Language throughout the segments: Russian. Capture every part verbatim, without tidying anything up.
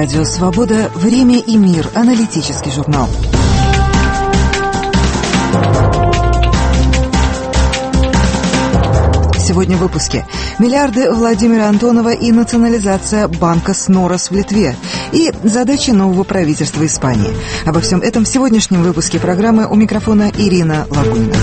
Радио «Свобода». Время и мир. Аналитический журнал. Сегодня в выпуске. Миллиарды Владимира Антонова и национализация банка Снорос в Литве. И задачи нового правительства Испании. Обо всем этом в сегодняшнем выпуске программы. У микрофона Ирина Лагунина.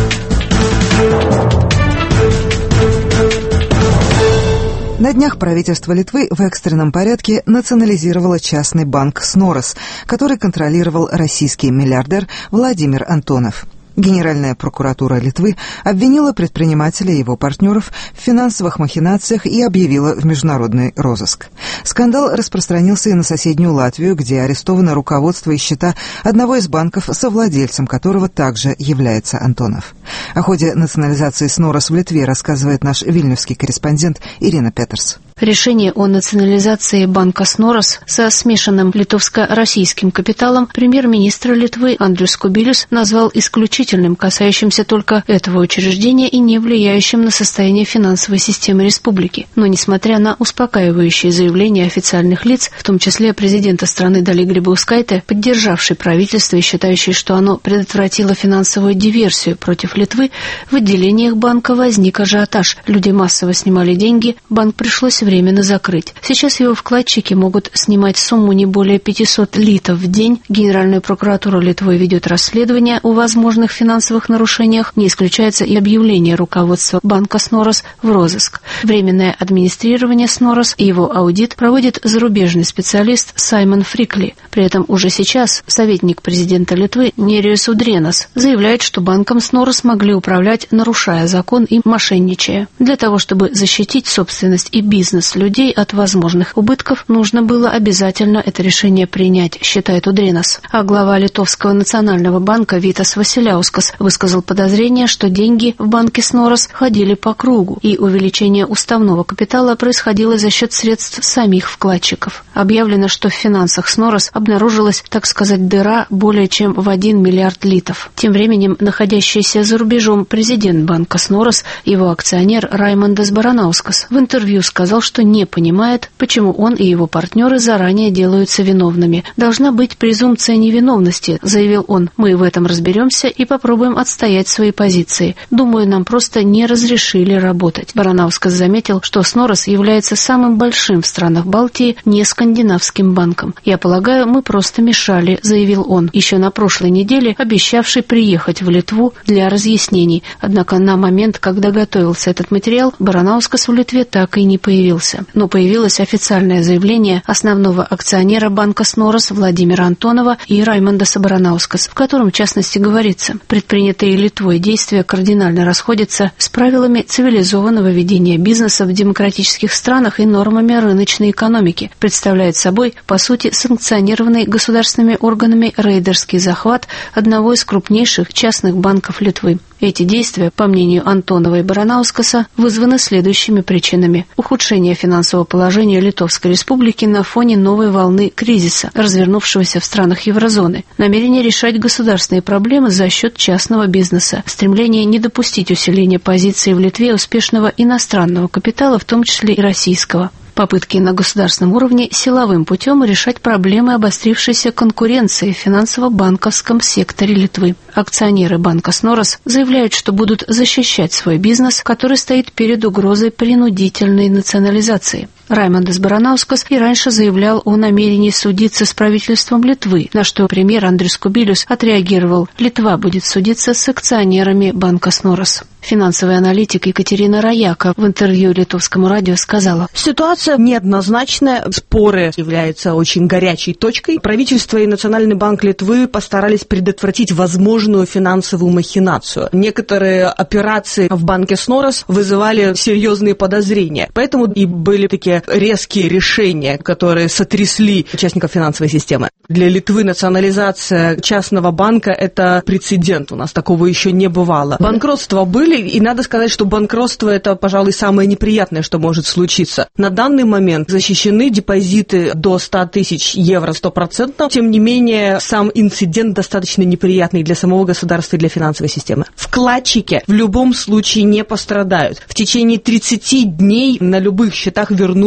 На днях правительство Литвы в экстренном порядке национализировало частный банк «Снорос», который контролировал российский миллиардер Владимир Антонов. Генеральная прокуратура Литвы обвинила предпринимателя и его партнеров в финансовых махинациях и объявила в международный розыск. Скандал распространился и на соседнюю Латвию, где арестовано руководство и счета одного из банков, совладельцем которого также является Антонов. О ходе национализации «Снорос» в Литве рассказывает наш вильнюсский корреспондент Ирина Петерс. Решение о национализации банка «Снорос» со смешанным литовско-российским капиталом премьер-министр Литвы Андрис Кубилюс назвал исключительным, касающимся только этого учреждения и не влияющим на состояние финансовой системы республики. Но, несмотря на успокаивающие заявления официальных лиц, в том числе президента страны Дали Грибаускайте, поддержавшей правительство и считающей, что оно предотвратило финансовую диверсию против Литвы, в отделениях банка возник ажиотаж. Люди массово снимали деньги, банк пришлось временно закрыть. Сейчас его вкладчики могут снимать сумму не более пятьсот литов в день. Генеральная прокуратура Литвы ведет расследование о возможных финансовых нарушениях. Не исключается и объявление руководства банка «Снорос» в розыск. Временное администрирование «Снорос» и его аудит проводит зарубежный специалист Саймон Фрикли. При этом уже сейчас советник президента Литвы Нериус Удренас заявляет, что банком «Снорос» могли управлять, нарушая закон и мошенничая. Для того, чтобы защитить собственность и бизнес людей от возможных убытков, нужно было обязательно это решение принять, считает Удренас. А глава Литовского национального банка Витас Василяускас высказал подозрение, что деньги в банке «Снорос» ходили по кругу, и увеличение уставного капитала происходило за счет средств самих вкладчиков. Объявлено, что в финансах «Снорос» обнаружилась, так сказать, дыра более чем в один миллиард литов. Тем временем находящийся за рубежом президент банка «Снорос», его акционер Раймондас Баранаускас, в интервью сказал, что не понимает, почему он и его партнеры заранее делаются виновными. «Должна быть презумпция невиновности», — заявил он. «Мы в этом разберемся и попробуем отстоять свои позиции. Думаю, нам просто не разрешили работать». Баранаускас заметил, что «Снорос» является самым большим в странах Балтии не скандинавским банком. «Я полагаю, мы просто мешали», — заявил он, еще на прошлой неделе обещавший приехать в Литву для разъяснений. Однако на момент, когда готовился этот материал, Баранаускас в Литве так и не появился. Но появилось официальное заявление основного акционера банка «Снорос» Владимира Антонова и Раймондаса Баранаускас, в котором, в частности, говорится: предпринятые Литвой действия кардинально расходятся с правилами цивилизованного ведения бизнеса в демократических странах и нормами рыночной экономики, представляет собой, по сути, санкционированный государственными органами рейдерский захват одного из крупнейших частных банков Литвы. Эти действия, по мнению Антонова и Баранаускаса, вызваны следующими причинами: ухудшение финансового положения Литовской Республики на фоне новой волны кризиса, развернувшегося в странах еврозоны, намерение решать государственные проблемы за счет частного бизнеса, стремление не допустить усиления позиции в Литве успешного иностранного капитала, в том числе и российского. Попытки на государственном уровне силовым путем решать проблемы обострившейся конкуренции в финансово-банковском секторе Литвы. Акционеры банка «Снорос» заявляют, что будут защищать свой бизнес, который стоит перед угрозой принудительной национализации. Раймондас Баранаускас и раньше заявлял о намерении судиться с правительством Литвы, на что премьер Андрис Кубилюс отреагировал: «Литва будет судиться с акционерами банка «Снорос». Финансовый аналитик Екатерина Рояка в интервью литовскому радио сказала: «Ситуация неоднозначная, споры являются очень горячей точкой. Правительство и Национальный банк Литвы постарались предотвратить возможную финансовую махинацию. Некоторые операции в банке «Снорос» вызывали серьезные подозрения, поэтому и были такие резкие решения, которые сотрясли участников финансовой системы. Для Литвы национализация частного банка – это прецедент, у нас такого еще не бывало. Банкротства были, и надо сказать, что банкротство – это, пожалуй, самое неприятное, что может случиться. На данный момент защищены депозиты до ста тысяч евро сто процентов, тем не менее, сам инцидент достаточно неприятный для самого государства и для финансовой системы. Вкладчики в любом случае не пострадают. В течение тридцати дней на любых счетах вернут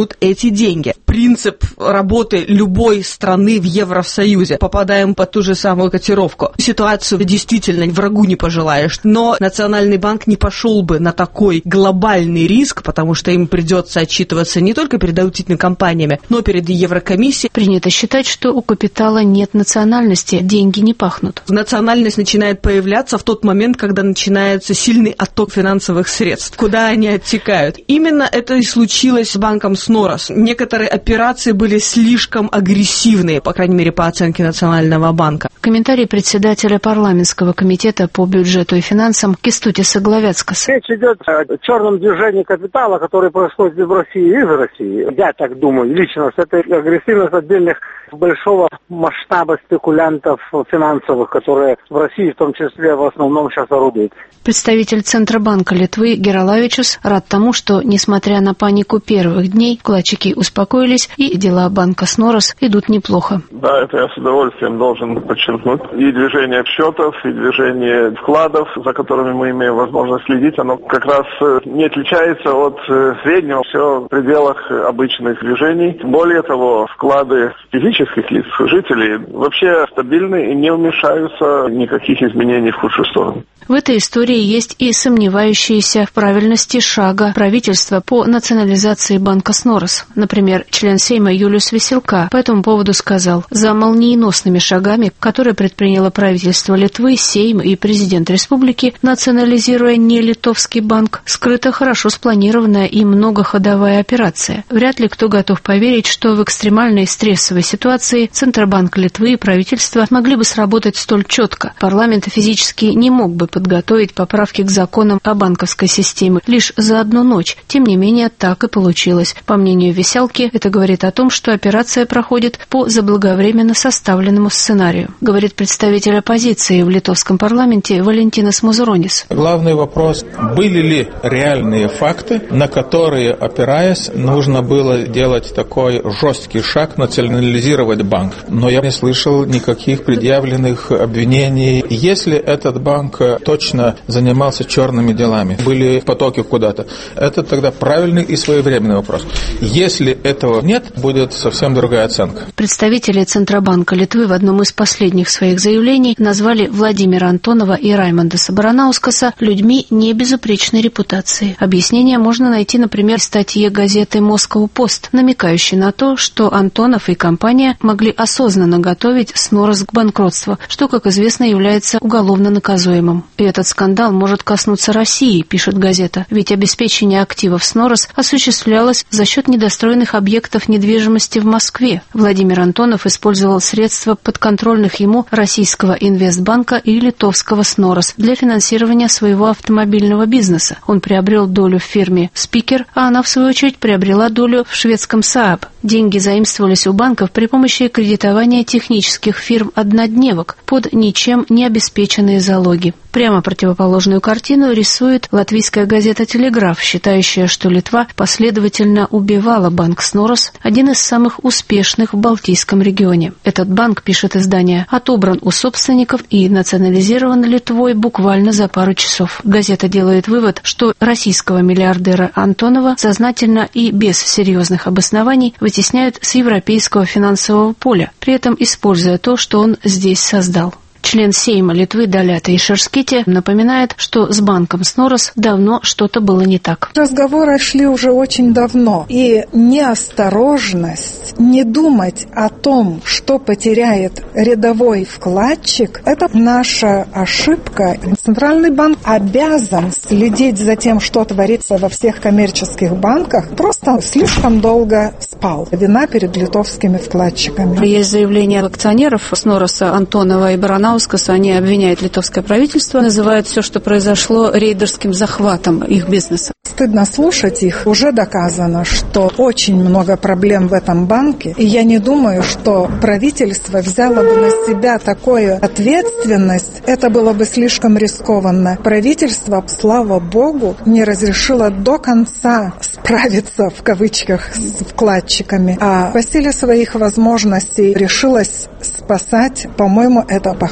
вернут эти деньги. Принцип работы любой страны в Евросоюзе. Попадаем под ту же самую котировку. Ситуацию действительно врагу не пожелаешь. Но Национальный банк не пошел бы на такой глобальный риск, потому что им придется отчитываться не только перед аудитными компаниями, но перед Еврокомиссией. Принято считать, что у капитала нет национальности, деньги не пахнут. Национальность начинает появляться в тот момент, когда начинается сильный отток финансовых средств. Куда они оттекают? Именно это и случилось с банком Снорос. Некоторые операции были слишком агрессивные, по крайней мере, по оценке Национального банка. Комментарий председателя парламентского комитета по бюджету и финансам Кестутиса Главяцкаса. Речь идет о черном движении капитала, которое происходит в России и из России. Я так думаю лично, что это агрессивность отдельных большого масштаба спекулянтов финансовых, которые в России в том числе в основном сейчас орудуют. Представитель Центробанка Литвы Гералавичус рад тому, что, несмотря на панику первых дней, вкладчики успокоились и дела банка Снорос идут неплохо. Да, это я с удовольствием должен подчеркнуть. И движение счетов, и движение вкладов, за которыми мы имеем возможность следить, оно как раз не отличается от среднего, все в пределах обычных движений. Более того, вклады физических лиц, жителей, вообще стабильны и не вмешаются никаких изменений в худшую сторону. В этой истории есть и сомневающиеся в правильности шага правительства по национализации банка Снорос. Например, член Сейма Юлиус Веселка по этому поводу сказал: «За молниеносными шагами, которые предприняло правительство Литвы, Сейм и президент республики, национализируя не литовский банк, скрыта хорошо спланированная и многоходовая операция. Вряд ли кто готов поверить, что в экстремальной стрессовой ситуации Центробанк Литвы и правительство могли бы сработать столь четко. Парламент физически не мог бы подготовить поправки к законам о банковской системе лишь за одну ночь. Тем не менее, так и получилось. По мнению Веселки, это говорит о том, что операция проходит по заблаговременно составленному сценарию, говорит представитель оппозиции в литовском парламенте Валентинас Мазуронис. Главный вопрос: были ли реальные факты, на которые, опираясь, нужно было делать такой жесткий шаг, национализировать банк? Но я не слышал никаких предъявленных обвинений. Если этот банк точно занимался черными делами, были потоки куда-то, это тогда правильный и своевременный вопрос. Если этого нет, будет совсем другая оценка. Представители Центробанка Литвы в одном из последних своих заявлений назвали Владимира Антонова и Раймондаса Баранаускаса людьми не безупречной репутации. Объяснение можно найти, например, в статье газеты «Москва Пост», намекающей на то, что Антонов и компания могли осознанно готовить Снорос к банкротству, что, как известно, является уголовно наказуемым. И этот скандал может коснуться России, пишет газета, ведь обеспечение активов Снорос осуществлялось за счет недостроенных объектов недвижимости в Москве. Владимир Антонов использовал средства подконтрольных ему Российского инвестбанка и литовского Снорос для финансирования своего автомобильного бизнеса. Он приобрел долю в фирме «Спикер», а она, в свою очередь, приобрела долю в шведском «Сааб». Деньги заимствовались у банков при помощи кредитования технических фирм-однодневок под ничем не обеспеченные залоги. Прямо противоположную картину рисует латвийская газета «Телеграф», считающая, что Литва последовательно убивала банк Снорос, один из самых успешных в Балтийском регионе. Этот банк, пишет издание, отобран у собственников и национализирован Литвой буквально за пару часов. Газета делает вывод, что российского миллиардера Антонова сознательно и без серьезных обоснований вытесняют с европейского финансового поля, при этом используя то, что он здесь создал. Член Сейма Литвы Далята Ишерските напоминает, что с банком Снорос давно что-то было не так. Разговоры шли уже очень давно, и неосторожность, не думать о том, что потеряет рядовой вкладчик, это наша ошибка. Центральный банк обязан следить за тем, что творится во всех коммерческих банках, просто слишком долго спал. Вина перед литовскими вкладчиками. Есть заявление акционеров Снороса Антонова и Баранаускаса. Они обвиняют литовское правительство, называют все, что произошло, рейдерским захватом их бизнеса. Стыдно слушать их. Уже доказано, что очень много проблем в этом банке. И я не думаю, что правительство взяло бы на себя такую ответственность. Это было бы слишком рискованно. Правительство, слава богу, не разрешило до конца справиться, в кавычках, с вкладчиками. А по силе своих возможностей решилось спасать. По-моему, это похвально.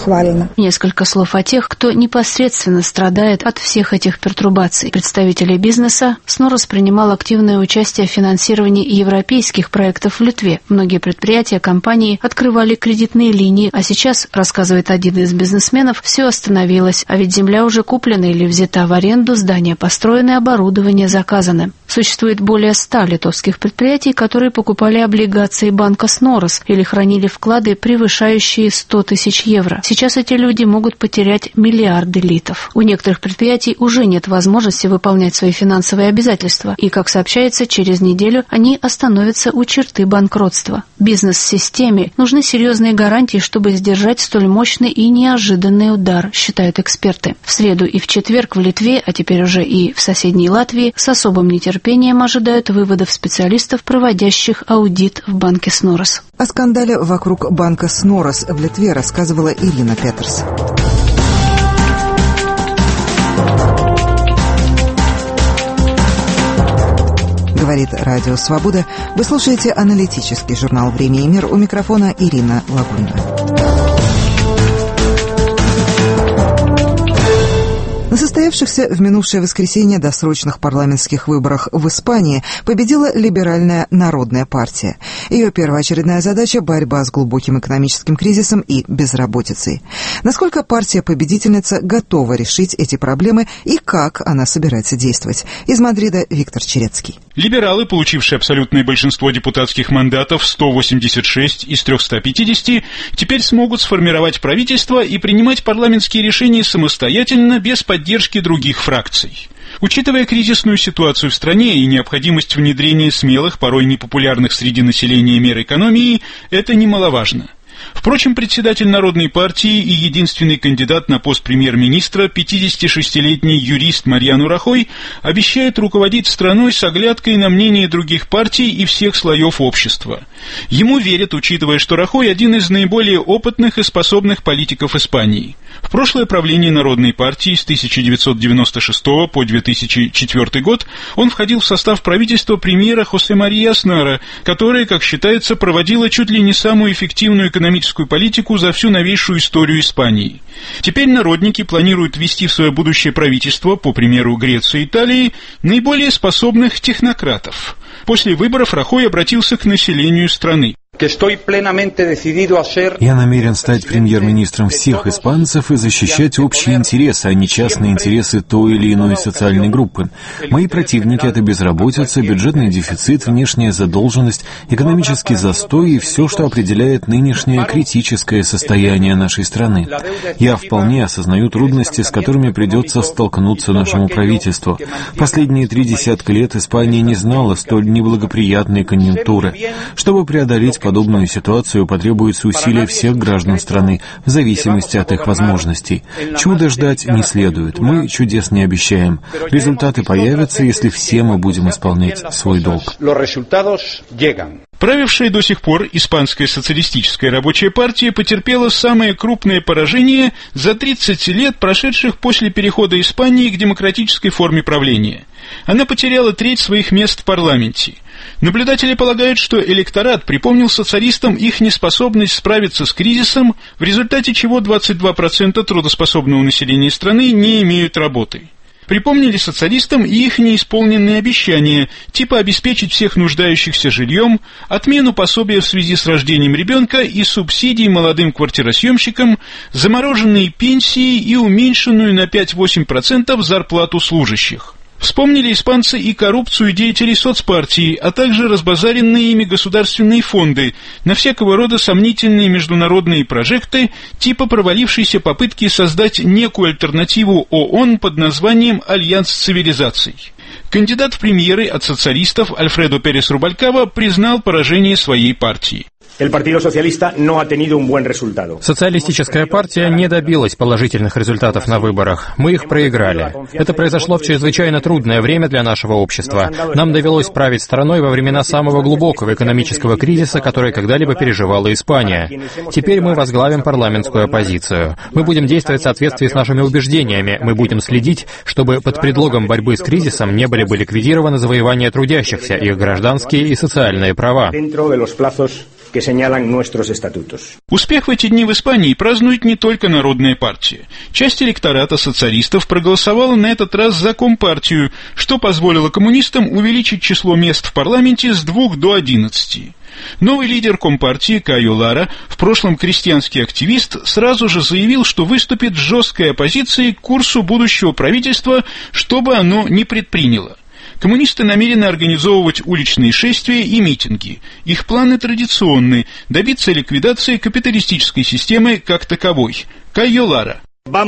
буквально. Несколько слов о тех, кто непосредственно страдает от всех этих пертурбаций. Представители бизнеса Снорос принимал активное участие в финансировании европейских проектов в Литве. Многие предприятия, компании открывали кредитные линии, а сейчас, рассказывает один из бизнесменов, все остановилось, а ведь земля уже куплена или взята в аренду, здания построены, оборудование заказано. Существует более ста литовских предприятий, которые покупали облигации банка Снорос или хранили вклады, превышающие сто тысяч евро. Сейчас эти люди могут потерять миллиарды литов. У некоторых предприятий уже нет возможности выполнять свои финансовые обязательства, и, как сообщается, через неделю они остановятся у черты банкротства. Бизнес-системе нужны серьезные гарантии, чтобы сдержать столь мощный и неожиданный удар, считают эксперты. В среду и в четверг в Литве, а теперь уже и в соседней Латвии, с особым нетерпением ожидают выводов специалистов, проводящих аудит в банке Снорос. О скандале вокруг банка Снорос в Литве рассказывала Ирина Петерс. Говорит Радио Свобода. Вы слушаете аналитический журнал «Время и мир». У микрофона Ирина Лагунина. На состоявшихся в минувшее воскресенье досрочных парламентских выборах в Испании победила либеральная Народная партия. Ее первоочередная задача – борьба с глубоким экономическим кризисом и безработицей. Насколько партия-победительница готова решить эти проблемы и как она собирается действовать? Из Мадрида Виктор Черецкий. Либералы, получившие абсолютное большинство депутатских мандатов, сто восемьдесят шесть из трехсот пятидесяти, теперь смогут сформировать правительство и принимать парламентские решения самостоятельно, без поддержки других фракций. Учитывая кризисную ситуацию в стране и необходимость внедрения смелых, порой непопулярных среди населения мер экономии, это немаловажно. Впрочем, председатель Народной партии и единственный кандидат на пост премьер-министра, пятидесятишестилетний юрист Мариану Рахой, обещает руководить страной с оглядкой на мнение других партий и всех слоев общества. Ему верят, учитывая, что Рахой один из наиболее опытных и способных политиков Испании. В прошлое правление Народной партии с тысяча девятьсот девяносто шестого по две тысячи четвёртый год он входил в состав правительства премьера Хосе Марии Аснара, которое, как считается, проводило чуть ли не самую эффективную экономическую политику за всю новейшую историю Испании. Теперь народники планируют ввести в свое будущее правительство, по примеру Греции и Италии, наиболее способных технократов. После выборов Рахой обратился к населению страны. Я намерен стать премьер-министром всех испанцев и защищать общие интересы, а не частные интересы той или иной социальной группы. Мои противники — это безработица, бюджетный дефицит, внешняя задолженность, экономический застой и все, что определяет нынешнее критическое состояние нашей страны. Я вполне осознаю трудности, с которыми придется столкнуться нашему правительству. Последние три десятка лет Испания не знала столь неблагоприятной конъюнктуры. Чтобы преодолеть подобную ситуацию, потребуется усилия всех граждан страны, в зависимости от их возможностей. Чуда ждать не следует. Мы чудес не обещаем. Результаты появятся, если все мы будем исполнять свой долг. Правившая до сих пор Испанская социалистическая рабочая партия потерпела самое крупное поражение за тридцать лет, прошедших после перехода Испании к демократической форме правления. Она потеряла треть своих мест в парламенте. Наблюдатели полагают, что электорат припомнил социалистам их неспособность справиться с кризисом, в результате чего двадцать два процента трудоспособного населения страны не имеют работы. Припомнили социалистам и их неисполненные обещания, типа обеспечить всех нуждающихся жильем, отмену пособия в связи с рождением ребенка и субсидий молодым квартиросъемщикам, замороженные пенсии и уменьшенную на пять-восемь процентов зарплату служащих. Вспомнили испанцы и коррупцию деятелей соцпартии, а также разбазаренные ими государственные фонды на всякого рода сомнительные международные прожекты, типа провалившейся попытки создать некую альтернативу ООН под названием «Альянс цивилизаций». Кандидат в премьеры от социалистов Альфредо Перес Рубалькаба признал поражение своей партии. Социалистическая партия не добилась положительных результатов на выборах. Мы их проиграли. Это произошло в чрезвычайно трудное время для нашего общества. Нам довелось править страной во времена самого глубокого экономического кризиса, который когда-либо переживала Испания. Теперь мы возглавим парламентскую оппозицию. Мы будем действовать в соответствии с нашими убеждениями. Мы будем следить, чтобы под предлогом борьбы с кризисом не были бы ликвидированы завоевания трудящихся, их гражданские и социальные права. que señalan nuestros estatutos. Успех в эти дни в Испании празднует не только Народная партия. Часть электората социалистов проголосовала на этот раз за Компартию, что позволило коммунистам увеличить число мест в парламенте с двух до одиннадцати. Новый лидер Компартии Кайо Лара, в прошлом крестьянский активист, сразу же заявил, что выступит с жесткой оппозицией к курсу будущего правительства, что бы оно ни предприняло. Коммунисты намерены организовывать уличные шествия и митинги. Их планы традиционны – добиться ликвидации капиталистической системы как таковой. Кайо Лара.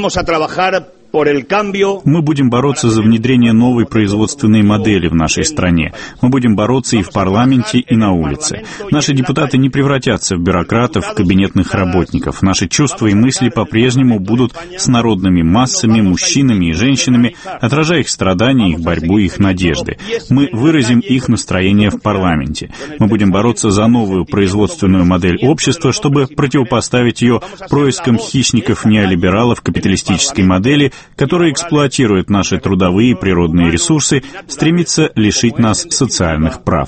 Мы будем бороться за внедрение новой производственной модели в нашей стране. Мы будем бороться и в парламенте, и на улице. Наши депутаты не превратятся в бюрократов, кабинетных работников. Наши чувства и мысли по-прежнему будут с народными массами, мужчинами и женщинами, отражая их страдания, их борьбу, их надежды. Мы выразим их настроение в парламенте. Мы будем бороться за новую производственную модель общества, чтобы противопоставить ее проискам хищников-неолибералов капиталистической модели, который эксплуатирует наши трудовые и природные ресурсы, стремится лишить нас социальных прав.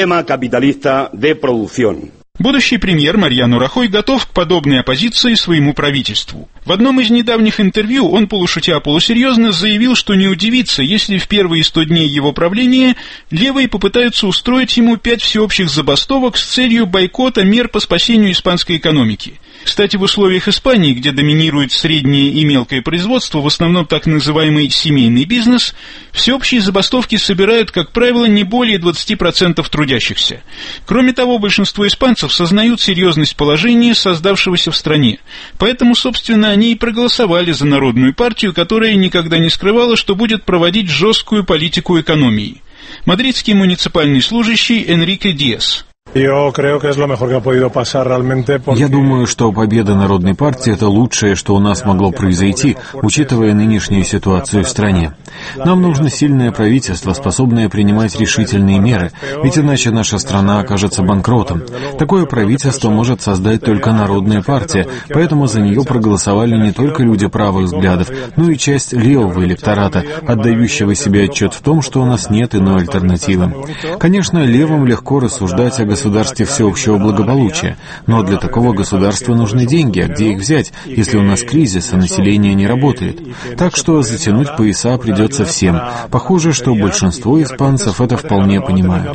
Будущий премьер Мариано Рахой готов к подобной оппозиции своему правительству. В одном из недавних интервью он полушутя-полусерьезно заявил, что не удивится, если в первые сто дней его правления левые попытаются устроить ему пять всеобщих забастовок с целью бойкота мер по спасению испанской экономики. Кстати, в условиях Испании, где доминирует среднее и мелкое производство, в основном так называемый семейный бизнес, всеобщие забастовки собирают, как правило, не более двадцати процентов трудящихся. Кроме того, большинство испанцев сознают серьезность положения, создавшегося в стране. Поэтому, собственно, они и проголосовали за Народную партию, которая никогда не скрывала, что будет проводить жесткую политику экономии. Мадридский муниципальный служащий Энрике Диас. Я думаю, что победа Народной партии – это лучшее, что у нас могло произойти, учитывая нынешнюю ситуацию в стране. Нам нужно сильное правительство, способное принимать решительные меры, ведь иначе наша страна окажется банкротом. Такое правительство может создать только Народная партия, поэтому за нее проголосовали не только люди правых взглядов, но и часть левого электората, отдающего себе отчет в том, что у нас нет иной альтернативы. Конечно, левым легко рассуждать о государстве всеобщего благополучия, но для такого государства нужны деньги, а где их взять, если у нас кризис, а население не работает? Так что затянуть пояса придется всем. Похоже, что большинство испанцев это вполне понимают.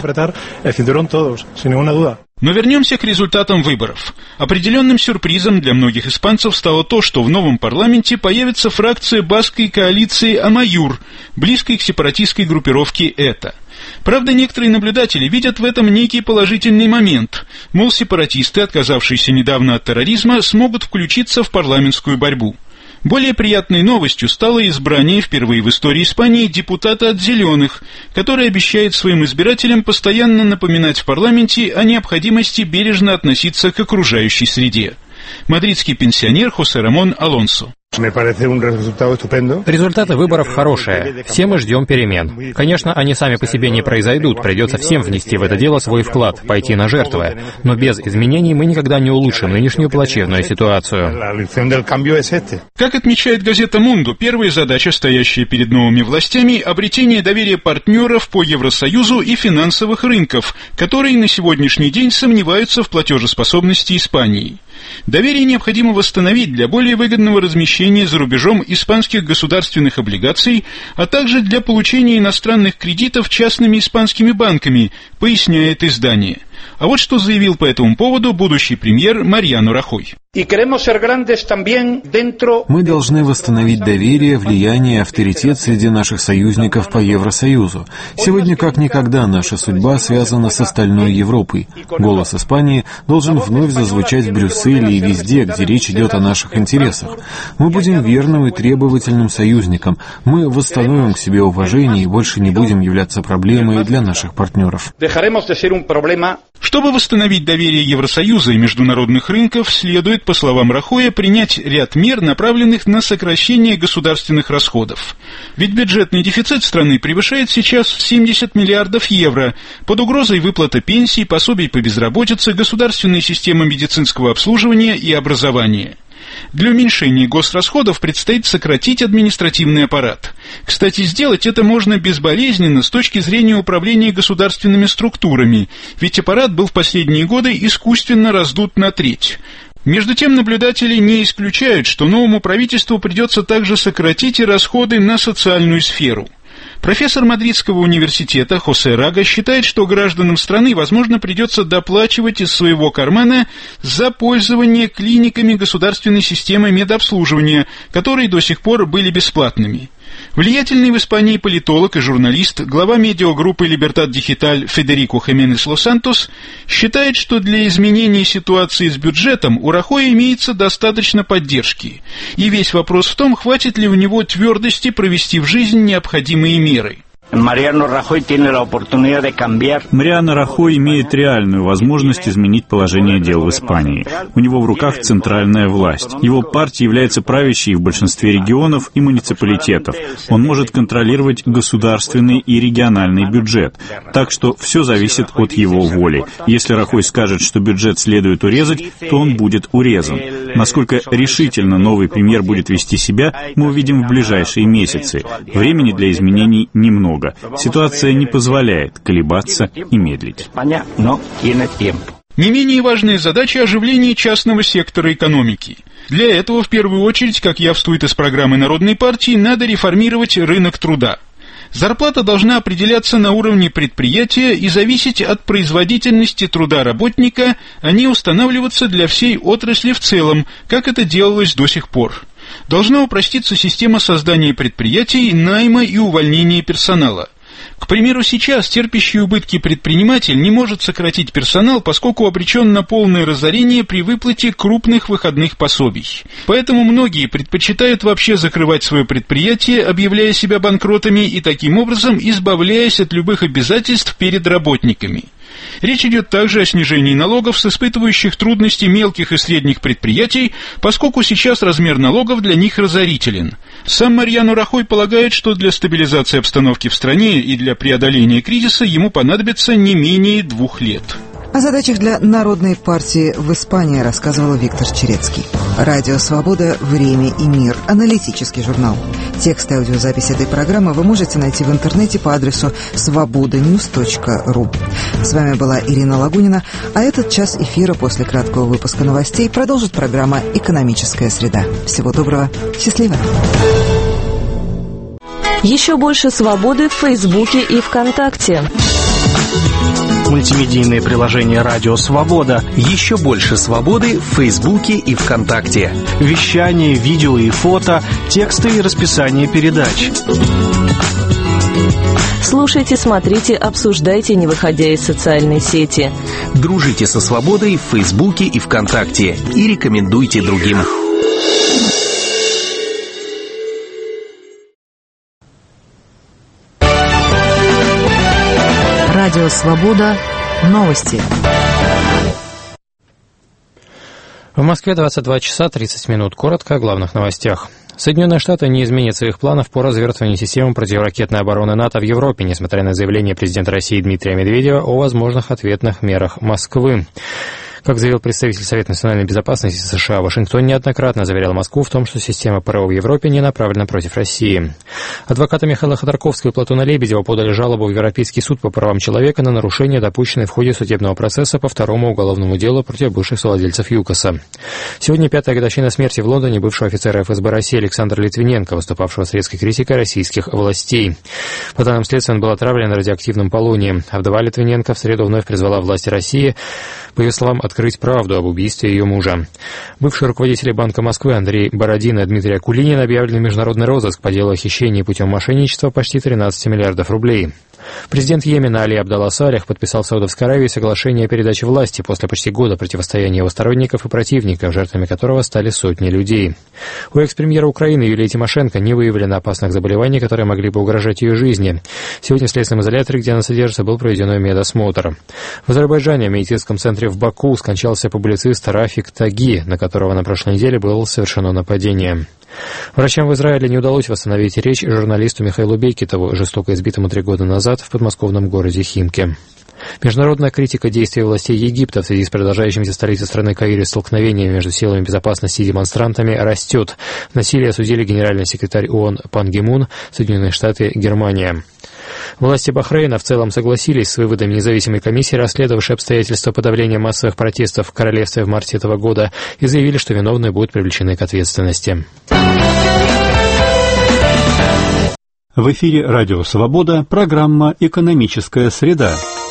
Но вернемся к результатам выборов. Определенным сюрпризом для многих испанцев стало то, что в новом парламенте появится фракция баскской коалиции Амайур, близкой к сепаратистской группировке ЭТА. Правда, некоторые наблюдатели видят в этом некий положительный момент. Мол, сепаратисты, отказавшиеся недавно от терроризма, смогут включиться в парламентскую борьбу. Более приятной новостью стало избрание впервые в истории Испании депутата от «Зеленых», который обещает своим избирателям постоянно напоминать в парламенте о необходимости бережно относиться к окружающей среде. Мадридский пенсионер Хосе Рамон Алонсо. Результаты выборов хорошие. Все мы ждем перемен. Конечно, они сами по себе не произойдут. Придется всем внести в это дело свой вклад, пойти на жертвы. Но без изменений мы никогда не улучшим нынешнюю плачевную ситуацию. Как отмечает газета «Мунду», первая задача, стоящая перед новыми властями, обретение доверия партнеров по Евросоюзу и финансовых рынков, которые на сегодняшний день сомневаются в платежеспособности Испании. Доверие необходимо восстановить для более выгодного размещения за рубежом испанских государственных облигаций, а также для получения иностранных кредитов частными испанскими банками, поясняет издание. А вот что заявил по этому поводу будущий премьер Мариано Рахой. Мы должны восстановить доверие, влияние и авторитет среди наших союзников по Евросоюзу. Сегодня как никогда наша судьба связана с остальной Европой. Голос Испании должен вновь зазвучать в Брюсселе и везде, где речь идет о наших интересах. Мы будем верным и требовательным союзником. Мы восстановим к себе уважение и больше не будем являться проблемой для наших партнеров. Чтобы восстановить доверие Евросоюза и международных рынков, следует, по словам Рахоя, принять ряд мер, направленных на сокращение государственных расходов. Ведь бюджетный дефицит страны превышает сейчас семьдесят миллиардов евро, под угрозой выплата пенсий, пособий по безработице, государственной системы медицинского обслуживания и образования. Для уменьшения госрасходов предстоит сократить административный аппарат. Кстати, сделать это можно безболезненно с точки зрения управления государственными структурами, ведь аппарат был в последние годы искусственно раздут на треть. Между тем, наблюдатели не исключают, что новому правительству придется также сократить и расходы на социальную сферу. Профессор Мадридского университета Хосе Рага считает, что гражданам страны, возможно, придется доплачивать из своего кармана за пользование клиниками государственной системы медобслуживания, которые до сих пор были бесплатными. Влиятельный в Испании политолог и журналист, глава медиагруппы «Либертад Дигиталь» Федерико Хименес Лос-Сантос считает, что для изменения ситуации с бюджетом у Рахоя имеется достаточно поддержки, и весь вопрос в том, хватит ли у него твердости провести в жизнь необходимые меры. Мариано Рахой имеет реальную возможность изменить положение дел в Испании. У него в руках центральная власть. Его партия является правящей в большинстве регионов и муниципалитетов. Он может контролировать государственный и региональный бюджет. Так что все зависит от его воли. Если Рахой скажет, что бюджет следует урезать, то он будет урезан. Насколько решительно новый премьер будет вести себя, мы увидим в ближайшие месяцы. Времени для изменений немного. Ситуация не позволяет колебаться и медлить. Не менее важная задача — оживление частного сектора экономики. Для этого, в первую очередь, как явствует из программы Народной партии, надо реформировать рынок труда. Зарплата должна определяться на уровне предприятия и зависеть от производительности труда работника, а не устанавливаться для всей отрасли в целом, как это делалось до сих пор. Должна упроститься система создания предприятий, найма и увольнения персонала. К примеру, сейчас терпящий убытки предприниматель не может сократить персонал, поскольку обречен на полное разорение при выплате крупных выходных пособий. Поэтому многие предпочитают вообще закрывать свое предприятие, объявляя себя банкротами и таким образом избавляясь от любых обязательств перед работниками. Речь идет также о снижении налогов с испытывающих трудности мелких и средних предприятий, поскольку сейчас размер налогов для них разорителен. Сам Мариано Рахой полагает, что для стабилизации обстановки в стране и для преодоления кризиса ему понадобится не менее двух лет. О задачах для Народной партии в Испании рассказывал Виктор Черецкий. Радио «Свобода. Время и мир». Аналитический журнал. Текст и аудиозапись этой программы вы можете найти в интернете по адресу свобода ньюс точка ру. С вами была Ирина Лагунина, а этот час эфира после краткого выпуска новостей продолжит программа «Экономическая среда». Всего доброго. Счастливо. Еще больше свободы в Фейсбуке и ВКонтакте. Мультимедийное приложение «Радио Свобода». Еще больше свободы в Фейсбуке и ВКонтакте. Вещание, видео и фото, тексты и расписание передач. Слушайте, смотрите, обсуждайте, не выходя из социальной сети. Дружите со свободой в Фейсбуке и ВКонтакте. И рекомендуйте другим. Радио «Свобода». Новости. В Москве двадцать два часа тридцать минут. Коротко о главных новостях. Соединенные Штаты не изменят своих планов по развертыванию системы противоракетной обороны НАТО в Европе, несмотря на заявление президента России Дмитрия Медведева о возможных ответных мерах Москвы. Как заявил представитель Совета национальной безопасности США, Вашингтон неоднократно заверял Москву в том, что система ПРО в Европе не направлена против России. Адвокаты Михаила Ходорковского и Платона Лебедева подали жалобу в Европейский суд по правам человека на нарушения, допущенные в ходе судебного процесса по второму уголовному делу против бывших совладельцев ЮКОСа. Сегодня пятая годовщина смерти в Лондоне бывшего офицера эф эс бэ России Александра Литвиненко, выступавшего с резкой критикой российских властей. По данным следствия, он был отравлен радиоактивным полонием. А вдова Литвиненко в среду вновь призвала власти России, по ее словам, открыть правду об убийстве ее мужа. Бывшие руководители Банка Москвы Андрей Бородин и Дмитрий Акулинин объявлены в международный розыск по делу о хищении путем мошенничества почти тринадцать миллиардов рублей. Президент Йемена Али Абдалла Салех подписал в Саудовской Аравии соглашение о передаче власти после почти года противостояния его сторонников и противников, жертвами которого стали сотни людей. У экс-премьера Украины Юлии Тимошенко не выявлено опасных заболеваний, которые могли бы угрожать ее жизни. Сегодня в следственном изоляторе, где она содержится, был проведен ее медосмотр. В Азербайджане, в медицинском центре в Баку, скончался публицист Рафик Таги, на которого на прошлой неделе было совершено нападение. Врачам в Израиле не удалось восстановить речь журналисту Михаилу Бекетову, жестоко избитому три года назад в подмосковном городе Химки. Международная критика действий властей Египта в связи с продолжающимся в столице страны Каире столкновениями между силами безопасности и демонстрантами растет. Насилие осудили генеральный секретарь ООН Пан Ги Мун, Соединенные Штаты, Германия. Власти Бахрейна в целом согласились с выводами независимой комиссии, расследовавшей обстоятельства подавления массовых протестов в королевстве в марте этого года, и заявили, что виновные будут привлечены к ответственности. В эфире «Радио Свобода», программа «Экономическая среда».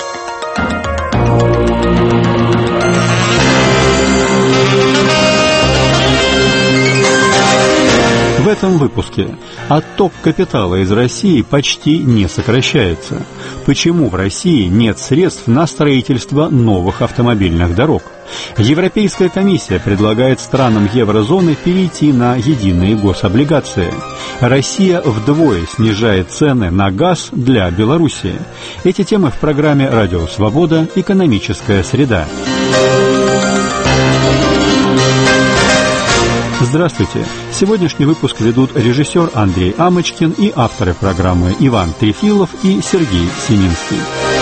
В этом выпуске отток капитала из России почти не сокращается. Почему в России нет средств на строительство новых автомобильных дорог? Европейская комиссия предлагает странам еврозоны перейти на единые гособлигации. Россия вдвое снижает цены на газ для Белоруссии. Эти темы в программе «Радио Свобода. Экономическая среда». Здравствуйте! Сегодняшний выпуск ведут режиссер Андрей Амочкин и авторы программы Иван Трефилов и Сергей Сининский.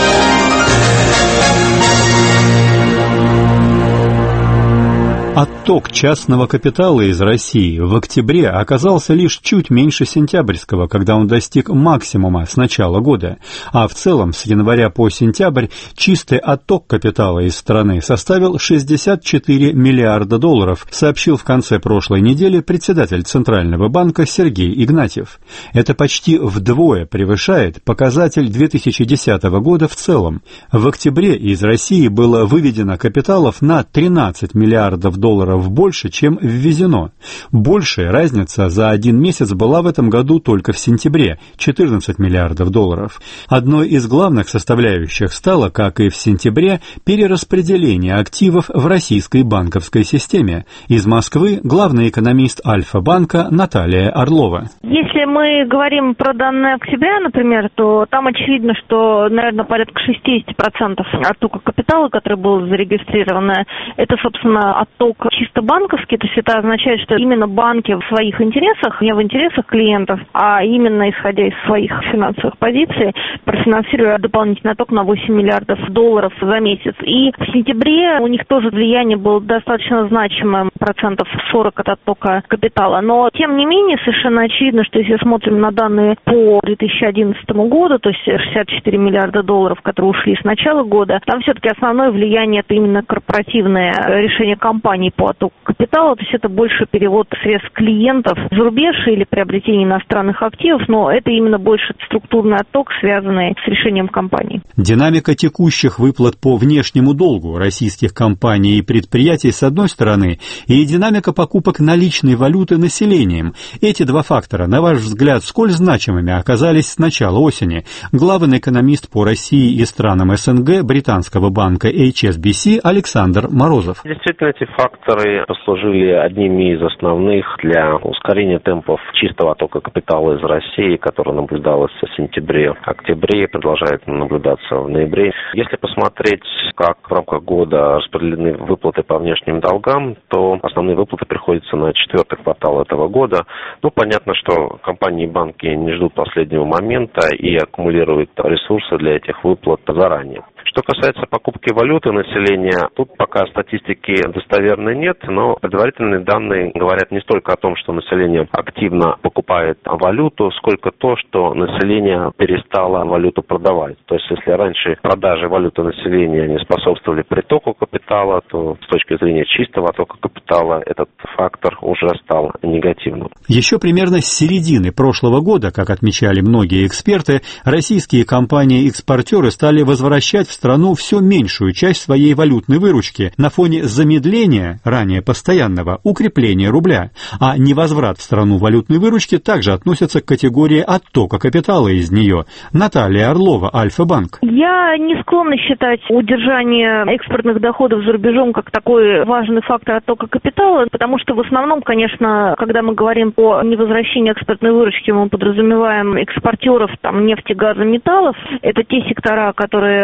Отток частного капитала из России в октябре оказался лишь чуть меньше сентябрьского, когда он достиг максимума с начала года, а в целом с января по сентябрь чистый отток капитала из страны составил шестьдесят четыре миллиарда долларов, сообщил в конце прошлой недели председатель Центрального банка Сергей Игнатьев. Это почти вдвое превышает показатель две тысячи десятого года в целом. В октябре из России было выведено капиталов на тринадцать миллиардов долларов больше, чем ввезено. Большая разница за один месяц была в этом году только в сентябре – четырнадцать миллиардов долларов. Одной из главных составляющих стало, как и в сентябре, перераспределение активов в российской банковской системе. Из Москвы главный экономист Альфа-банка Наталья Орлова. Если мы говорим про данные октября, например, то там очевидно, что, наверное, порядка шестьдесят процентов оттока капитала, который был зарегистрирован, это, собственно, отток чисто банковский, то есть это означает, что именно банки в своих интересах, не в интересах клиентов, а именно исходя из своих финансовых позиций, профинансируя дополнительный отток на восемь миллиардов долларов за месяц. И в сентябре у них тоже влияние было достаточно значимым, процентов сорок от оттока капитала. Но, тем не менее, совершенно очевидно, что если смотрим на данные по две тысячи одиннадцатому году, то есть шестьдесят четыре миллиарда долларов, которые ушли с начала года, там все-таки основное влияние это именно корпоративное решение компаний по оттоку капитала, то есть это больше перевод средств клиентов за рубеж или приобретение иностранных активов, но это именно больше структурный отток, связанный с решением компаний. Динамика текущих выплат по внешнему долгу российских компаний и предприятий с одной стороны и динамика покупок наличной валюты населением. Эти два фактора, на ваш взгляд, сколь значимыми оказались с начала осени? Главный экономист по России и странам СНГ британского банка эйч эс би си Александр Морозов. Действительно, эти факторы послужили одними из основных для ускорения темпов чистого оттока капитала из России, который наблюдалось в сентябре, октябре, продолжает наблюдаться в ноябре. Если посмотреть, как в рамках года распределены выплаты по внешним долгам, то основные выплаты приходятся на четвертый квартал этого года. Ну, понятно, что компании и банки не ждут последнего момента и аккумулируют ресурсы для этих выплат заранее. Что касается покупки валюты населения, тут пока статистики достоверной нет, но предварительные данные говорят не столько о том, что население активно покупает валюту, сколько то, что население перестало валюту продавать. То есть, если раньше продажи валюты населения не способствовали притоку капитала, то с точки зрения чистого оттока капитала этот фактор уже стал негативным. Еще примерно с середины прошлого года, как отмечали многие эксперты, российские компании-экспортеры стали возвращать в страну все меньшую часть своей валютной выручки на фоне замедления, ранее постоянного, укрепления рубля. А невозврат в страну валютной выручки также относится к категории оттока капитала из нее. Наталья Орлова, Альфа-банк. Я не склонна считать удержание экспортных доходов за рубежом как такой важный фактор оттока капитала, потому что в основном, конечно, когда мы говорим о невозвращении экспортной выручки, мы подразумеваем экспортеров там, нефти, газа, металлов. Это те сектора, которые подвержены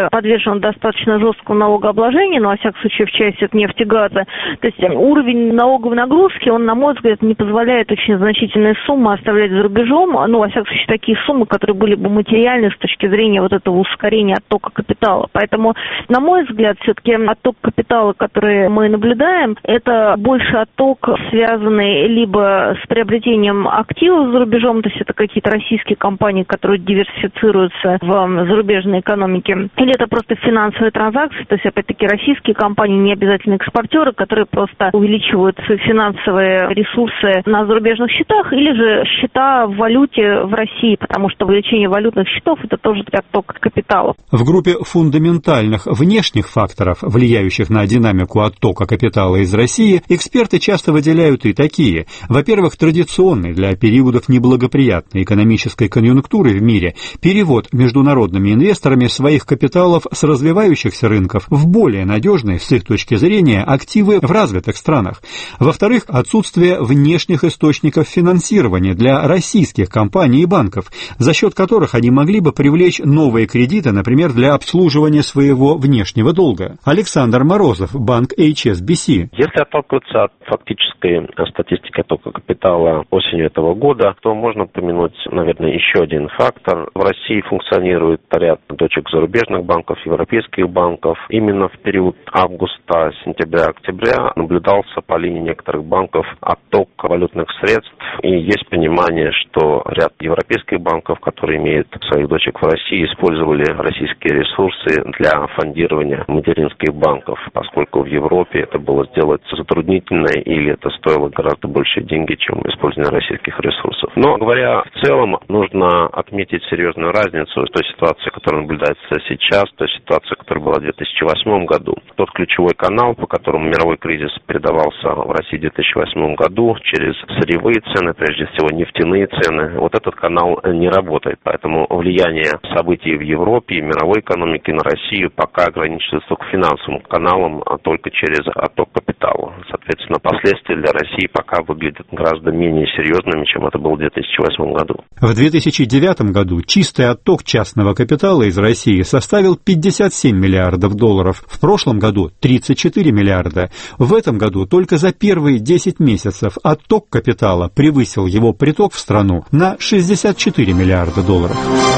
подвержена достаточно жесткому налогообложению, но, во всяком случае, в части от нефтегаза. То есть уровень налоговой нагрузки, он, на мой взгляд, не позволяет очень значительные суммы оставлять за рубежом, ну, во всяком случае, такие суммы, которые были бы материальны с точки зрения вот этого ускорения оттока капитала. Поэтому, на мой взгляд, все-таки отток капитала, который мы наблюдаем, это больше отток, связанный либо с приобретением активов за рубежом, то есть это какие-то российские компании, которые диверсифицируются в зарубежной экономике, или это просто финансовые транзакции, то есть, опять-таки, российские компании, не обязательно экспортеры, которые просто увеличивают свои финансовые ресурсы на зарубежных счетах, или же счета в валюте в России, потому что увеличение валютных счетов – это тоже отток капитала. В группе фундаментальных внешних факторов, влияющих на динамику оттока капитала из России, эксперты часто выделяют и такие. Во-первых, традиционный для периодов неблагоприятной экономической конъюнктуры в мире перевод международными инвесторами своих капиталов с развивающихся рынков в более надежные, с их точки зрения, активы в развитых странах. Во-вторых, отсутствие внешних источников финансирования для российских компаний и банков, за счет которых они могли бы привлечь новые кредиты, например, для обслуживания своего внешнего долга. Александр Морозов, банк эйч эс би си. Если отталкиваться от фактической статистики оттока капитала осенью этого года, то можно упомянуть, наверное, еще один фактор. В России функционирует ряд дочек зарубежных банков, европейских банков. Именно в период августа, сентября, октября наблюдался по линии некоторых банков отток валютных средств. И есть понимание, что ряд европейских банков, которые имеют своих дочек в России, использовали российские ресурсы для фондирования материнских банков, поскольку в Европе это было сделать затруднительно или это стоило гораздо больше деньги, чем использование российских ресурсов. Но, говоря в целом, нужно отметить серьезную разницу с той ситуацией, которая наблюдается сейчас, той ситуацией, которая была в две тысячи восьмом году. Тот ключевой канал, по которому мировой кризис передавался в России в две тысячи восьмом году, через сырьевые цены, прежде всего нефтяные цены, вот этот канал не работает. Поэтому влияние событий в Европе и мировой экономике на Россию пока ограничивается только финансовым каналом, а только через отток капитала. Соответственно, последствия для России пока выглядят гораздо менее серьезными, чем это было в две тысячи восьмом году. В две тысячи девятом году чистый отток частного капитала из России составил пятьдесят семь миллиардов долларов, в прошлом году тридцать четыре миллиарда. В этом году только за первые десять месяцев отток капитала превысил его приток в страну на шестьдесят четыре миллиарда долларов.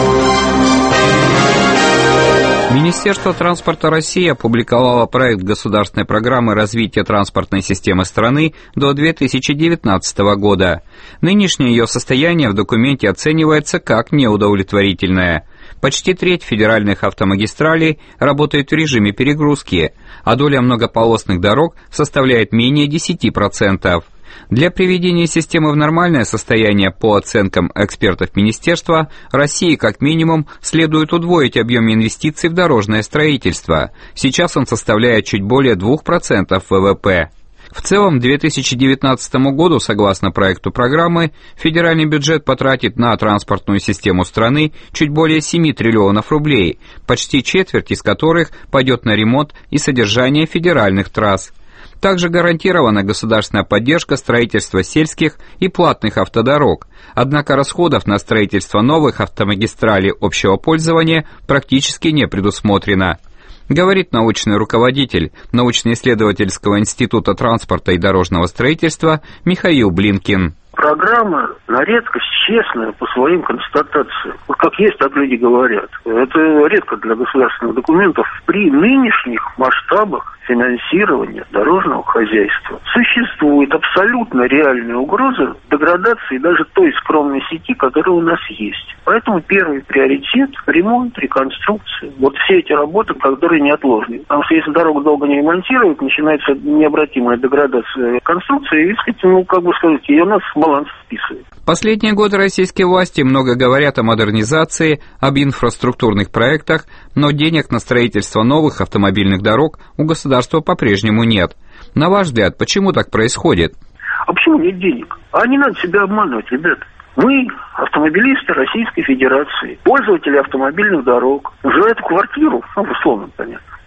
Министерство транспорта России опубликовало проект государственной программы развития транспортной системы страны до две тысячи девятнадцатого года. Нынешнее ее состояние в документе оценивается как неудовлетворительное. Почти треть федеральных автомагистралей работает в режиме перегрузки, а доля многополосных дорог составляет менее десять процентов. Для приведения системы в нормальное состояние, по оценкам экспертов министерства, России как минимум следует удвоить объем инвестиций в дорожное строительство. Сейчас он составляет чуть более двух процентов вэ вэ пэ. В целом, к две тысячи девятнадцатому году, согласно проекту программы, федеральный бюджет потратит на транспортную систему страны чуть более семи триллионов рублей, почти четверть из которых пойдет на ремонт и содержание федеральных трасс. Также гарантирована государственная поддержка строительства сельских и платных автодорог, однако расходов на строительство новых автомагистралей общего пользования практически не предусмотрено. Говорит научный руководитель научно-исследовательского института транспорта и дорожного строительства Михаил Блинкин. Программа на редкость честная по своим констатациям. Вот как есть, так люди говорят. Это редко для государственных документов. При нынешних масштабах финансирования дорожного хозяйства существует абсолютно реальная угроза деградации даже той скромной сети, которая у нас есть. Поэтому первый приоритет – ремонт, реконструкция. Вот все эти работы, которые неотложны. Потому что если дорогу долго не ремонтируют, начинается необратимая деградация конструкции, и, сказать, ну, как бы сказать, ее нас в баланс вписывает. Последние годы российские власти много говорят о модернизации, об инфраструктурных проектах, но денег на строительство новых автомобильных дорог у государства по-прежнему нет. На ваш взгляд, почему так происходит? А почему нет денег? А не надо себя обманывать, ребят. Мы, автомобилисты Российской Федерации, пользователи автомобильных дорог, за эту квартиру, ну, условно, понятно,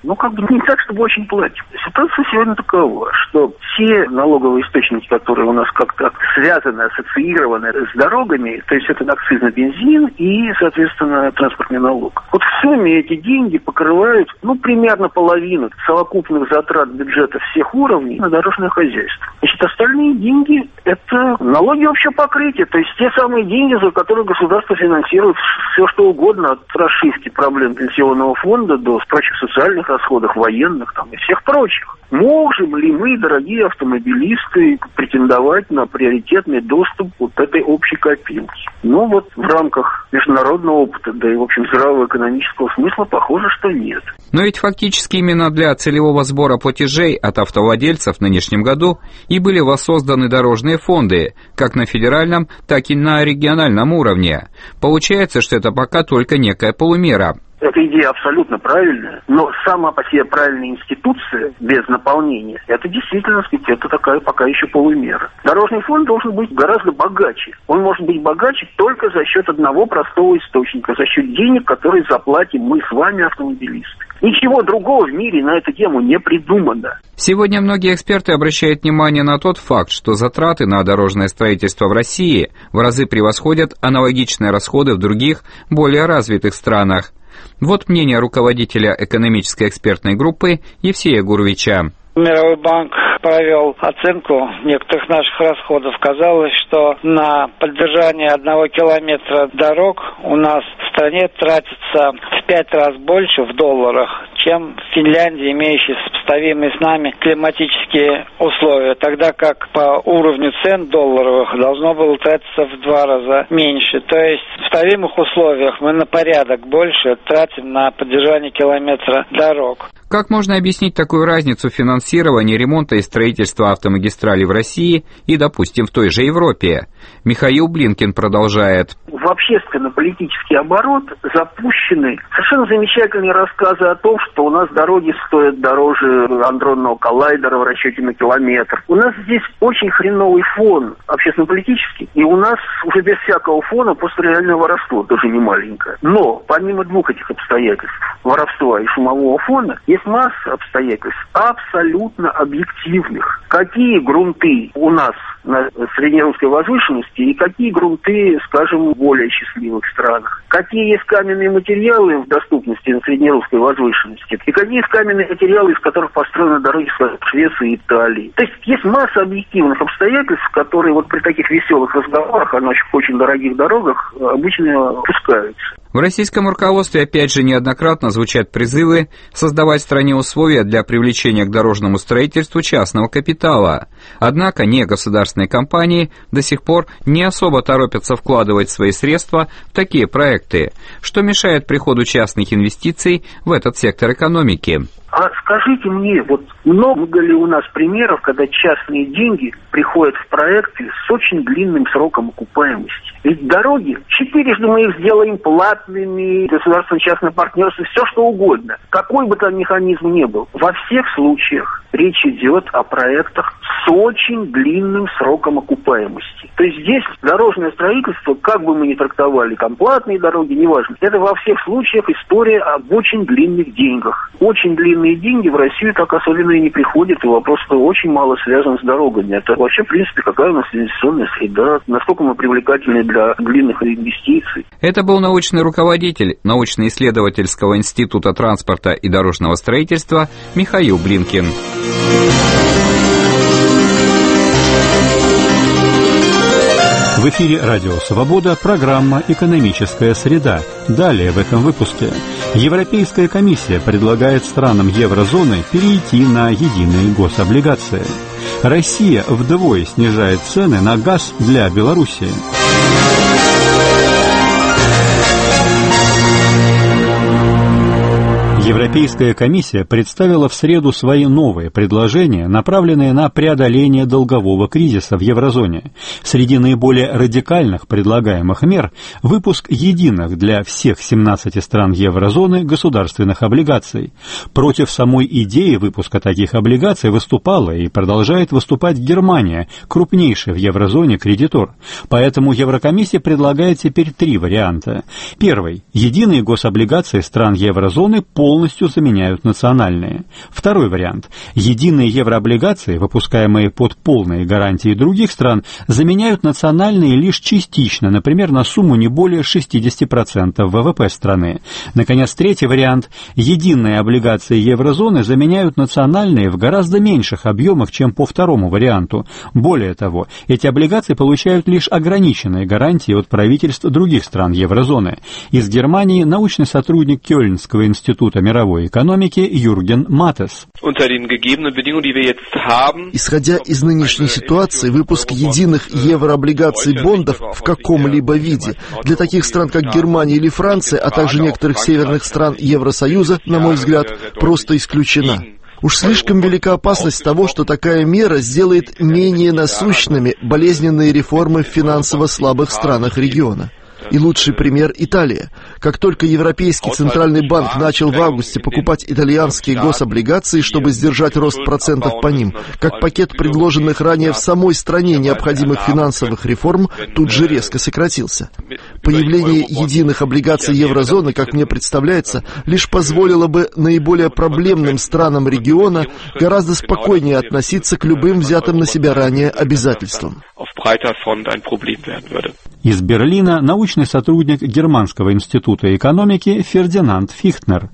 ну, как бы не так, чтобы очень платим. Ситуация сегодня такова, что все налоговые источники, которые у нас как-то связаны, ассоциированы с дорогами, то есть это акциз на бензин и, соответственно, транспортный налог. Вот в сумме эти деньги покрывают, ну, примерно половину совокупных затрат бюджета всех уровней на дорожное хозяйство. Значит, остальные деньги – это налоги общего покрытия, то есть те самые деньги, за которые государство финансирует все что угодно, от расшивки проблем пенсионного фонда до прочих социальных расходов, военных там, и всех прочих. Можем ли мы, дорогие автомобилисты, претендовать на приоритетный доступ вот этой общей копилки? Ну вот в рамках международного опыта, да и в общем здравого экономического смысла, похоже, что нет. Но ведь фактически именно для целевого сбора платежей от автовладельцев в нынешнем году и были воссозданы дорожные фонды, как на федеральном, так и на региональном уровне. Получается, что это пока только некая полумера. Эта идея абсолютно правильная, но сама по себе правильная институция без наполнения, это действительно, так сказать, это такая пока еще полумера. Дорожный фонд должен быть гораздо богаче. Он может быть богаче только за счет одного простого источника, за счет денег, которые заплатим мы с вами, автомобилисты. Ничего другого в мире на эту тему не придумано. Сегодня многие эксперты обращают внимание на тот факт, что затраты на дорожное строительство в России в разы превосходят аналогичные расходы в других, более развитых странах. Вот мнение руководителя экономической экспертной группы Евсея Гурвича. Мировой банк провел оценку некоторых наших расходов. Казалось, что на поддержание одного километра дорог у нас в стране тратится в пять раз больше в долларах, чем в Финляндии, имеющей сопоставимые с нами климатические условия, тогда как по уровню цен долларовых должно было тратиться в два раза меньше. То есть в сопоставимых условиях мы на порядок больше тратим на поддержание километра дорог. Как можно объяснить такую разницу финансирования ремонта и строительства автомагистралей в России и, допустим, в той же Европе? Михаил Блинкин продолжает. В общественно-политический оборот запущены совершенно замечательные рассказы о том, что у нас дороги стоят дороже андронного коллайдера в расчете на километр. У нас здесь очень хреновый фон общественно-политический, и у нас уже без всякого фона просто реальное воровство, тоже не маленькое. Но помимо двух этих обстоятельств, воровства и шумового фона, есть масса обстоятельств абсолютно объективных. Какие грунты у нас на среднерусской возвышенности и какие грунты, скажем, в более счастливых странах. Какие есть каменные материалы в доступности на среднерусской возвышенности и какие есть каменные материалы, из которых построены дороги в Швеции и Италии. То есть есть масса объективных обстоятельств, которые вот при таких веселых разговорах о наших очень дорогих дорогах обычно опускаются. В российском руководстве опять же неоднократно звучат призывы создавать в стране условия для привлечения к дорожному строительству частного капитала. Однако негосударственные компании до сих пор не особо торопятся вкладывать свои средства в такие проекты, что мешает приходу частных инвестиций в этот сектор экономики. А скажите мне, вот много ли у нас примеров, когда частные деньги приходят в проекты с очень длинным сроком окупаемости? Ведь дороги, четырежды мы их сделаем платными, государственно-частное партнерство, все что угодно. Какой бы там механизм ни был. Во всех случаях речь идет о проектах с очень длинным сроком окупаемости. То есть здесь дорожное строительство, как бы мы ни трактовали, там платные дороги, неважно, это во всех случаях история об очень длинных деньгах. Очень длинные деньги в Россию так особенно и не приходят, и вопрос очень мало связан с дорогами. Это вообще, в принципе, какая у нас инвестиционная среда, насколько мы привлекательны для длинных инвестиций. Это был научный руководитель научно-исследовательского института транспорта и дорожного строительства Михаил Блинкин. В эфире «Радио Свобода» программа «Экономическая среда». Далее в этом выпуске. Европейская комиссия предлагает странам еврозоны перейти на единые гособлигации. Россия вдвое снижает цены на газ для Белоруссии. Европейская комиссия представила в среду свои новые предложения, направленные на преодоление долгового кризиса в еврозоне. Среди наиболее радикальных предлагаемых мер – выпуск единых для всех семнадцати стран еврозоны государственных облигаций. Против самой идеи выпуска таких облигаций выступала и продолжает выступать Германия, крупнейший в еврозоне кредитор. Поэтому Еврокомиссия предлагает теперь три варианта. Первый – единые гособлигации стран еврозоны полностью полностью заменяют национальные. Второй вариант. Единые еврооблигации, выпускаемые под полные гарантии других стран, заменяют национальные лишь частично, например, на сумму не более шестьдесят процентов ВВП страны. Наконец, третий вариант. Единые облигации еврозоны заменяют национальные в гораздо меньших объемах, чем по второму варианту. Более того, эти облигации получают лишь ограниченные гарантии от правительств других стран еврозоны. Из Германии научный сотрудник Кёльнского института мировой экономики Юрген Матес. Исходя из нынешней ситуации, выпуск единых еврооблигаций бондов в каком-либо виде для таких стран, как Германия или Франция, а также некоторых северных стран Евросоюза, на мой взгляд, просто исключена. Уж слишком велика опасность того, что такая мера сделает менее насущными болезненные реформы в финансово слабых странах региона. И лучший пример – Италия. Как только Европейский Центральный банк начал в августе покупать итальянские гособлигации, чтобы сдержать рост процентов по ним, как пакет предложенных ранее в самой стране необходимых финансовых реформ тут же резко сократился. Появление единых облигаций еврозоны, как мне представляется, лишь позволило бы наиболее проблемным странам региона гораздо спокойнее относиться к любым взятым на себя ранее обязательствам. Из Берлина научный сотрудник Германского института экономики Фердинанд Фихтнер.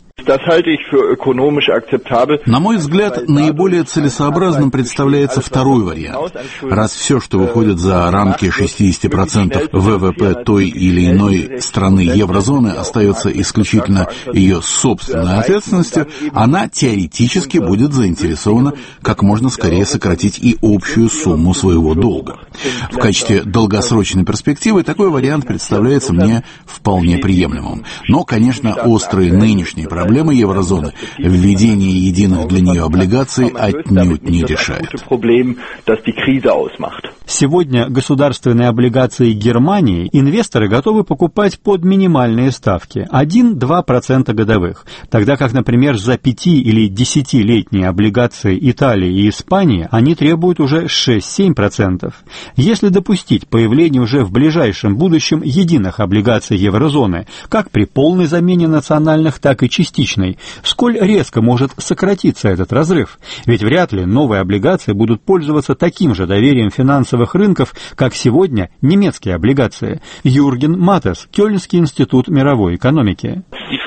На мой взгляд, наиболее целесообразным представляется второй вариант. Раз все, что выходит за рамки шестьдесят процентов ВВП той или иной страны еврозоны, остается исключительно ее собственной ответственностью, она теоретически будет заинтересована как можно скорее сократить и общую сумму своего долга. В качестве долгосрочной перспективы такой вариант представляется мне вполне приемлемым. Но, конечно, острые нынешние проблемы Проблемы еврозоны введение единых для нее облигаций отнюдь не решает. Сегодня государственные облигации Германии инвесторы готовы покупать под минимальные ставки – один-два процента годовых, тогда как, например, за пяти- или десятилетние облигации Италии и Испании они требуют уже шесть-семь процентов. Если допустить появление уже в ближайшем будущем единых облигаций еврозоны, как при полной замене национальных, так и частичной, сколь резко может сократиться этот разрыв? Ведь вряд ли новые облигации будут пользоваться таким же доверием финансовых рынков, как сегодня немецкие облигации. Юрген Матес, Кёльнский институт мировой экономики.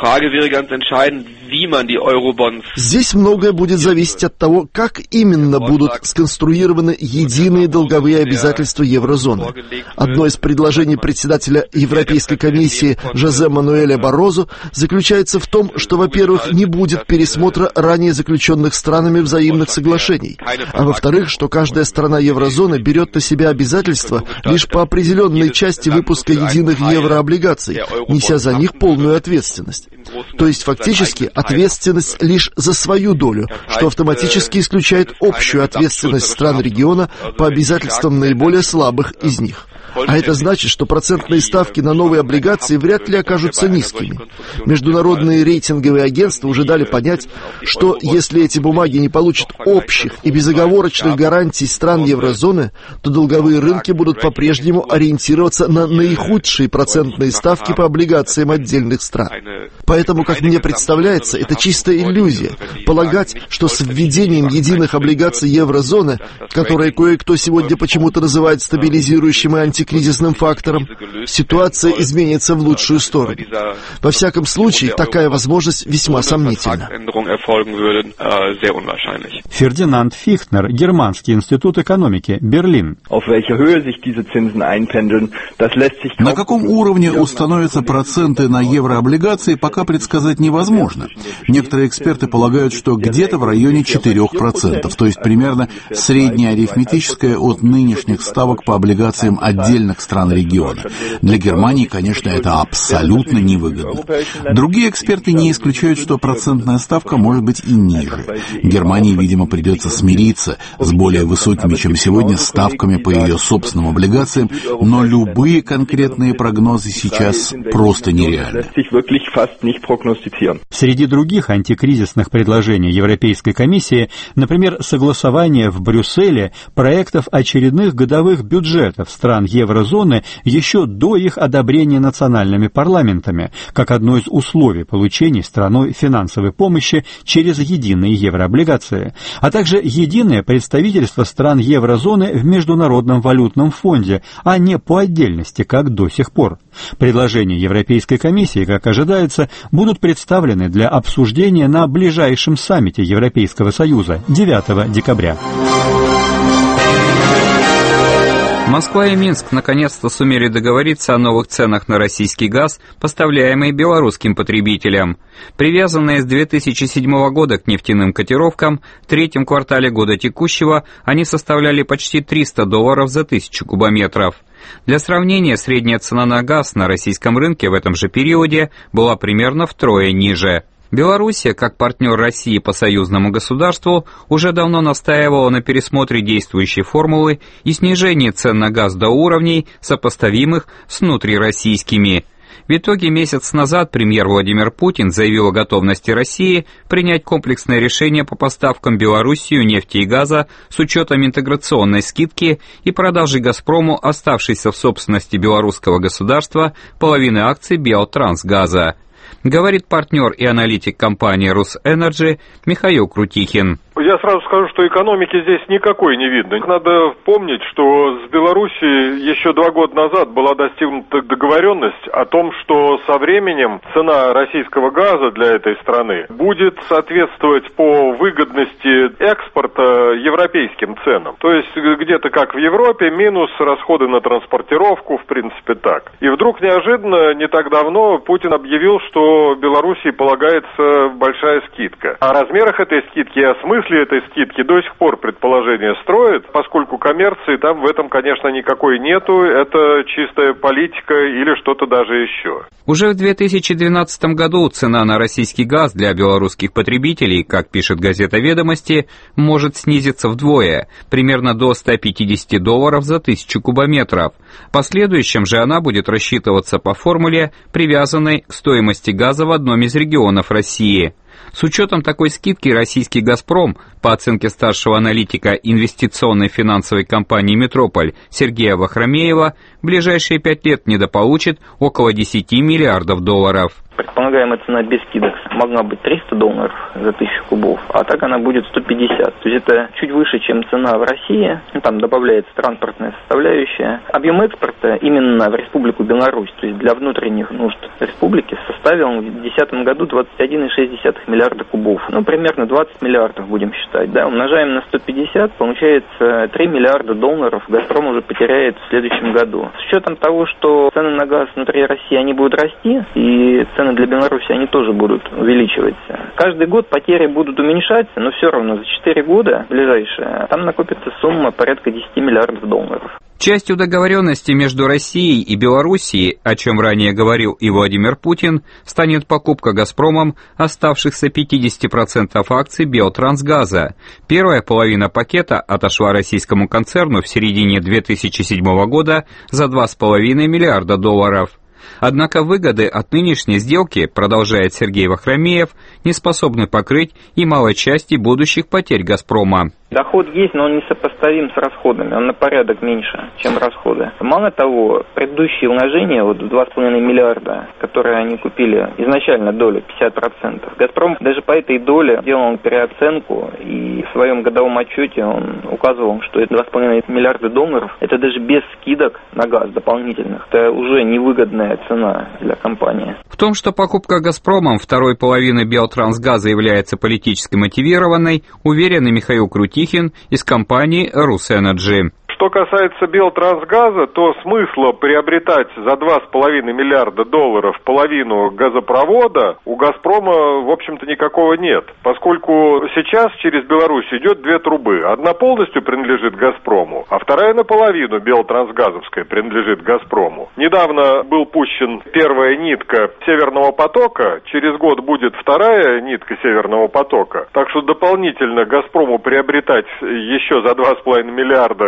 Здесь многое будет зависеть от того, как именно будут сконструированы единые долговые обязательства еврозоны. Одно из предложений председателя Европейской комиссии Жозе Мануэля Баррозу заключается в том, что, во-первых, не будет пересмотра ранее заключенных странами взаимных соглашений, а во-вторых, что каждая страна еврозоны берет на себя обязательства лишь по определенной части выпуска единых еврооблигаций, неся за них полную ответственность. То есть, фактически, ответственность лишь за свою долю, что автоматически исключает общую ответственность стран региона по обязательствам наиболее слабых из них. А это значит, что процентные ставки на новые облигации вряд ли окажутся низкими. Международные рейтинговые агентства уже дали понять, что если эти бумаги не получат общих и безоговорочных гарантий стран еврозоны, то долговые рынки будут по-прежнему ориентироваться на наихудшие процентные ставки по облигациям отдельных стран. Поэтому, как мне представляется, это чистая иллюзия полагать, что с введением единых облигаций еврозоны, которые кое-кто сегодня почему-то называет стабилизирующим и антикризисным фактором, ситуация изменится в лучшую сторону. Во всяком случае, такая возможность весьма сомнительна. Фердинанд Фихтнер, Германский институт экономики, Берлин. На каком уровне установятся проценты на еврооблигации, пока предсказать невозможно. Некоторые эксперты полагают, что где-то в районе четыре процента, то есть примерно средняя арифметическая от нынешних ставок по облигациям отдельных стран региона. Для Германии, конечно, это абсолютно невыгодно. Другие эксперты не исключают, что процентная ставка может быть и ниже. Германии, видимо, придется смириться с более высокими, чем сегодня, ставками по ее собственным облигациям, но любые конкретные прогнозы сейчас просто нереальны. Среди других антикризисных предложений Европейской комиссии, например, согласование в Брюсселе проектов очередных годовых бюджетов стран Евросоюза еврозоны еще до их одобрения национальными парламентами, как одно из условий получения страной финансовой помощи через единые еврооблигации, а также единое представительство стран еврозоны в Международном валютном фонде, а не по отдельности, как до сих пор. Предложения Европейской комиссии, как ожидается, будут представлены для обсуждения на ближайшем саммите Европейского Союза девятого декабря. Москва и Минск наконец-то сумели договориться о новых ценах на российский газ, поставляемый белорусским потребителям. Привязанные с две тысячи седьмого года к нефтяным котировкам, в третьем квартале года текущего они составляли почти триста долларов за тысячу кубометров. Для сравнения, средняя цена на газ на российском рынке в этом же периоде была примерно втрое ниже. Белоруссия, как партнер России по союзному государству, уже давно настаивала на пересмотре действующей формулы и снижении цен на газ до уровней, сопоставимых с внутрироссийскими. В итоге месяц назад премьер Владимир Путин заявил о готовности России принять комплексное решение по поставкам Белоруссию нефти и газа с учетом интеграционной скидки и продажи «Газпрому», оставшейся в собственности белорусского государства, половины акций Белтрансгаза. Говорит партнер и аналитик компании «Русэнерджи» Михаил Крутихин. Я сразу скажу, что экономики здесь никакой не видно. Надо помнить, что с Белоруссией еще два года назад была достигнута договоренность о том, что со временем цена российского газа для этой страны будет соответствовать по выгодности экспорта европейским ценам. То есть где-то как в Европе, минус расходы на транспортировку, в принципе так. И вдруг неожиданно, не так давно, Путин объявил, что Белоруссии полагается большая скидка. О размерах этой скидки и о смысле этой скидки до сих пор предположения строят, поскольку коммерции там в этом, конечно, никакой нету, это чистая политика или что-то даже еще. Уже в две тысячи двенадцатом году цена на российский газ для белорусских потребителей, как пишет газета «Ведомости», может снизиться вдвое, примерно до ста пятидесяти долларов за тысячу кубометров. В последующем же она будет рассчитываться по формуле, привязанной к стоимости газа в одном из регионов России. С учетом такой скидки российский «Газпром», по оценке старшего аналитика инвестиционной финансовой компании «Метрополь» Сергея Вахромеева, в ближайшие пять лет недополучит около десяти миллиардов долларов. Предполагаемая цена без скидок могла быть триста долларов за тысячу кубов, а так она будет сто пятьдесят. То есть это чуть выше, чем цена в России. Там добавляется транспортная составляющая. Объем экспорта именно в Республику Беларусь, то есть для внутренних нужд республики, составил в две тысячи десятом году двадцать один целых шесть десятых миллиарда кубов. Ну, примерно двадцать миллиардов будем считать. Да, умножаем на сто пятьдесят, получается три миллиарда долларов «Газпром» уже потеряет в следующем году. С учетом того, что цены на газ внутри России, они будут расти, и цены для Беларуси, они тоже будут увеличиваться. Каждый год потери будут уменьшаться, но все равно за четыре года ближайшие там накопится сумма порядка десяти миллиардов долларов. Частью договоренности между Россией и Белоруссией, о чем ранее говорил и Владимир Путин, станет покупка «Газпромом» оставшихся пятидесяти процентов акций Белтрансгаза. Первая половина пакета отошла российскому концерну в середине две тысячи седьмого года за два с половиной миллиарда долларов. Однако выгоды от нынешней сделки, продолжает Сергей Вахромеев, не способны покрыть и малой части будущих потерь «Газпрома». Доход есть, но он не сопоставим с расходами, он на порядок меньше, чем расходы. Мало того, предыдущие вложения, вот два с половиной миллиарда, которые они купили, изначально доля пятьдесят процентов. «Газпром» даже по этой доле делал переоценку, и в своем годовом отчете он указывал, что это два с половиной миллиарда долларов, это даже без скидок на газ дополнительных, это уже невыгодная цена для компании. В том, что покупка «Газпромом» второй половины Белтрансгаза является политически мотивированной, уверен и Михаил Крутихин из компании «Русэнерджи». Что касается Белтрансгаза, то смысла приобретать за два с половиной миллиарда долларов половину газопровода у «Газпрома», в общем-то, никакого нет. Поскольку сейчас через Беларусь идет две трубы. Одна полностью принадлежит «Газпрому», а вторая наполовину белтрансгазовская принадлежит «Газпрому». Недавно был пущен первая нитка «Северного потока», через год будет вторая нитка «Северного потока». Так что дополнительно «Газпрому» приобретать еще за два с половиной миллиарда как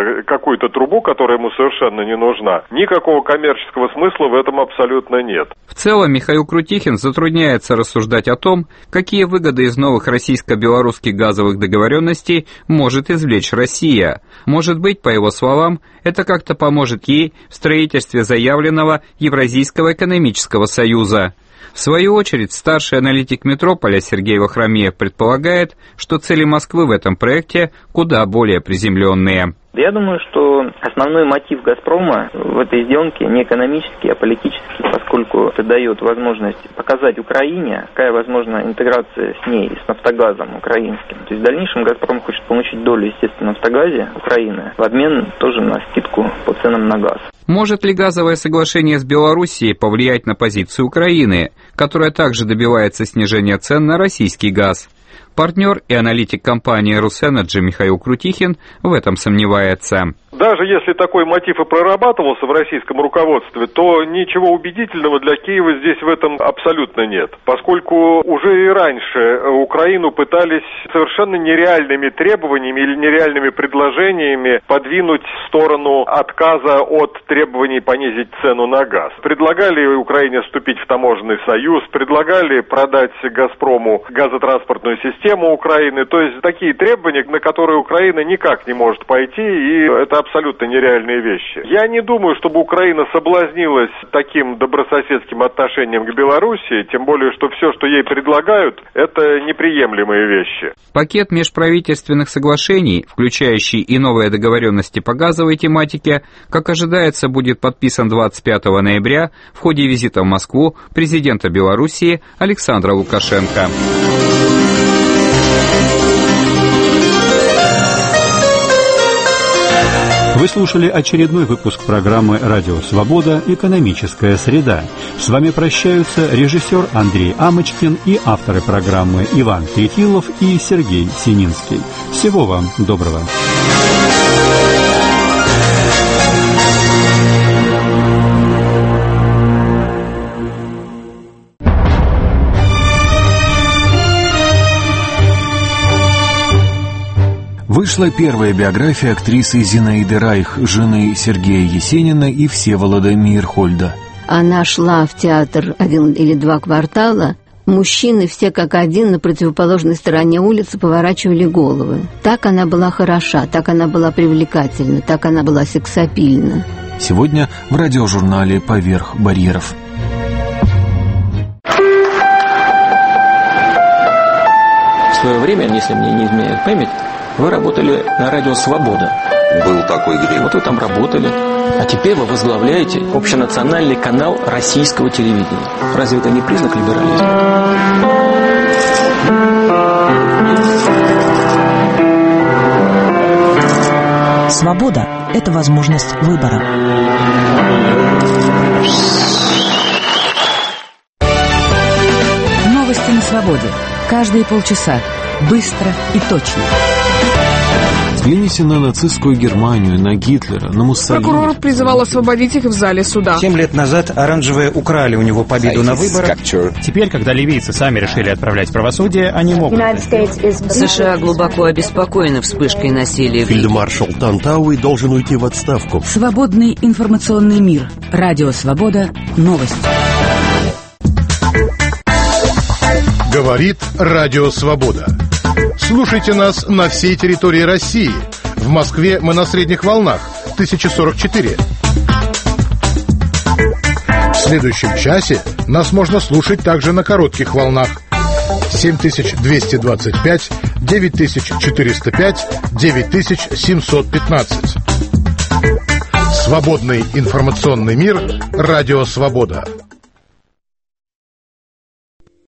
какую-то трубу, которая ему совершенно не нужна. Никакого коммерческого смысла в этом абсолютно нет. В целом Михаил Крутихин затрудняется рассуждать о том, какие выгоды из новых российско-белорусских газовых договоренностей может извлечь Россия. Может быть, по его словам, это как-то поможет ей в строительстве заявленного Евразийского экономического союза. В свою очередь, старший аналитик Метрополя Сергей Вахромеев предполагает, что цели Москвы в этом проекте куда более приземленные. Я думаю, что основной мотив «Газпрома» в этой сделке не экономический, а политический, поскольку это дает возможность показать Украине, какая возможна интеграция с ней, с «Нафтогазом» украинским. То есть в дальнейшем «Газпром» хочет получить долю, естественно, в «Нафтогазе» Украины в обмен тоже на скидку по ценам на газ. Может ли газовое соглашение с Белоруссией повлиять на позицию Украины, которая также добивается снижения цен на российский газ? Партнер и аналитик компании «Русэнерджи» Михаил Крутихин в этом сомневается. Даже если такой мотив и прорабатывался в российском руководстве, то ничего убедительного для Киева здесь в этом абсолютно нет. Поскольку уже и раньше Украину пытались совершенно нереальными требованиями или нереальными предложениями подвинуть в сторону отказа от требований понизить цену на газ. Предлагали Украине вступить в таможенный союз, предлагали продать «Газпрому» газотранспортную систему Украины. То есть такие требования, на которые Украина никак не может пойти, и это абсолютно нереальные вещи. Я не думаю, чтобы Украина соблазнилась таким добрососедским отношением к Белоруссии, тем более, что все, что ей предлагают, это неприемлемые вещи. Пакет межправительственных соглашений, включающий и новые договоренности по газовой тематике, как ожидается, будет подписан двадцать пятого ноября в ходе визита в Москву президента Белоруссии Александра Лукашенко. Вы слушали очередной выпуск программы «Радио Свобода. Экономическая среда». С вами прощаются режиссер Андрей Амочкин и авторы программы Иван Трефилов и Сергей Сининский. Всего вам доброго. Вышла первая биография актрисы Зинаиды Райх, жены Сергея Есенина и Всеволода Мейерхольда. Она шла в театр один или два квартала. Мужчины все как один на противоположной стороне улицы поворачивали головы. Так она была хороша, так она была привлекательна, так она была сексапильна. Сегодня в радиожурнале «Поверх барьеров». В свое время, если мне не изменяет память, вы работали на радио «Свобода». Был такой грех. Вот вы там работали. А теперь вы возглавляете общенациональный канал российского телевидения. Разве это не признак либерализма? Свобода – это возможность выбора. Новости на свободе. Каждые полчаса. Быстро и точно. Взгляните на нацистскую Германию, на Гитлера, на Муссолини. Прокурор призывал освободить их в зале суда. Семь лет назад оранжевые украли у него победу на выборах. Теперь, когда ливийцы сами решили отправлять правосудие, они могут. США глубоко обеспокоены вспышкой насилия. Фельдмаршал Тантауи должен уйти в отставку. Свободный информационный мир. Радио «Свобода». Новости. Говорит Радио Свобода. Слушайте нас на всей территории России. В Москве мы на средних волнах тысяча сорок четыре. В следующем часе нас можно слушать также на коротких волнах семь тысяч двести двадцать пять, девять тысяч четыреста пять, девять тысяч семьсот пятнадцать. Свободный информационный мир. Радио Свобода.